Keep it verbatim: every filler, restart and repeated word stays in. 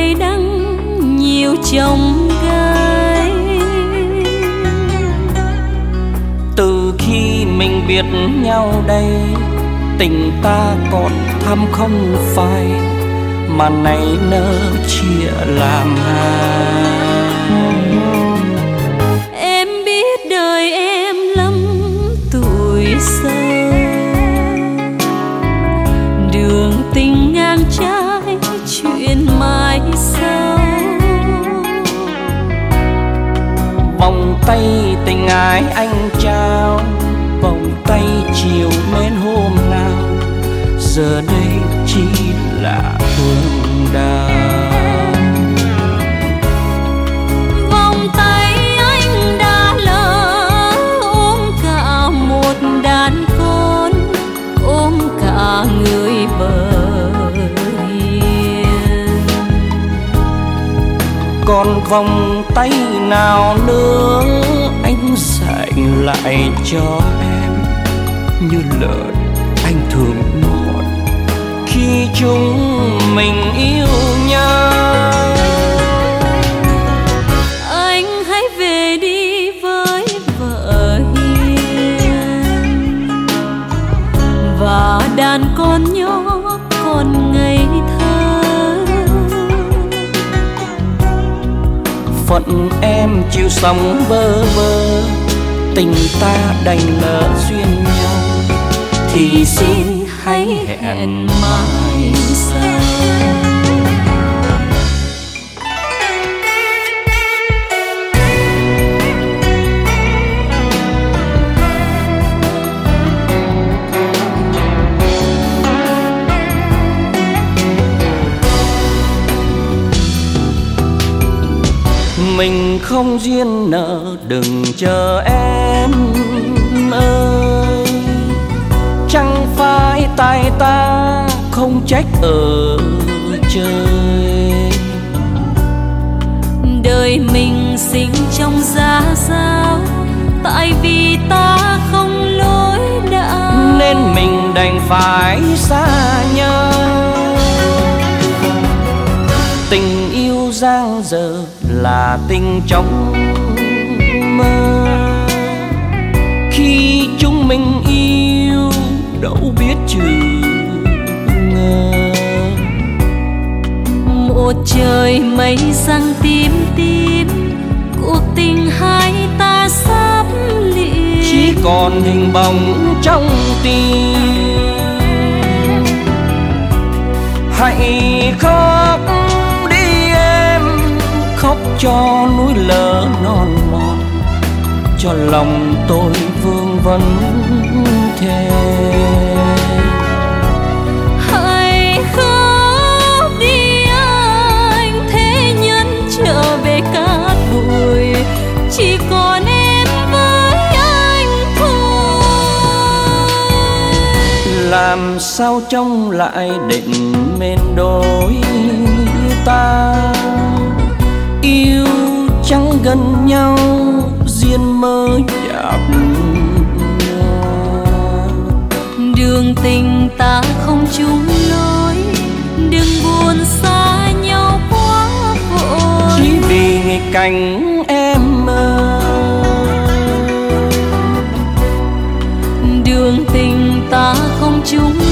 cay đắng nhiều chông gai. Từ khi mình biết nhau đây, tình ta còn thắm không phai, mà nay nỡ chia làm hai. Em biết đời em lắm tuổi sâu, đường tình ngang trái chuyện mai sau. Vòng tay tình ái anh trao, vòng tay chiều mến hôm nào, giờ đây chỉ là hương đào. Vòng tay anh đã lỡ ôm cả một đàn con, ôm cả người bờ hiền. Còn vòng tay nào nữa anh dành lại cho em, như lời anh thường nói khi chúng mình yêu nhau. Anh hãy về đi với vợ hiền và đàn con nhỏ còn ngây thơ. Phận em chịu sống bơ vơ, tình ta đành lỡ duyên nhau, thì xin hãy hẹn mai sau. Mình không duyên nợ đừng chờ em ơi, chẳng phải tay ta không trách ở trời. Đời mình sinh trong giá sao, tại vì ta không lối đạo, nên mình đành phải xa nhau. Tình yêu giang dở là tình trong mơ, khi chúng mình yêu đâu biết chừng ngờ. Một trời mây răng tím tím, cuộc tình hai ta sắp lìa, chỉ còn hình bóng trong tim. Hãy khóc đi em, khóc cho núi lở non mòn, cho lòng tôi vương vấn thề. Hãy khóc đi anh, thế nhân trở về cát bụi, chỉ còn em với anh thôi. Làm sao trông lại định mến đôi ta, yêu chẳng gần nhau duyên mơ nhạt nhòa. Đường tình ta không chung lối, đừng buồn xa nhau quá vội, chỉ vì nghịch cảnh em ơi. đường tình ta không chung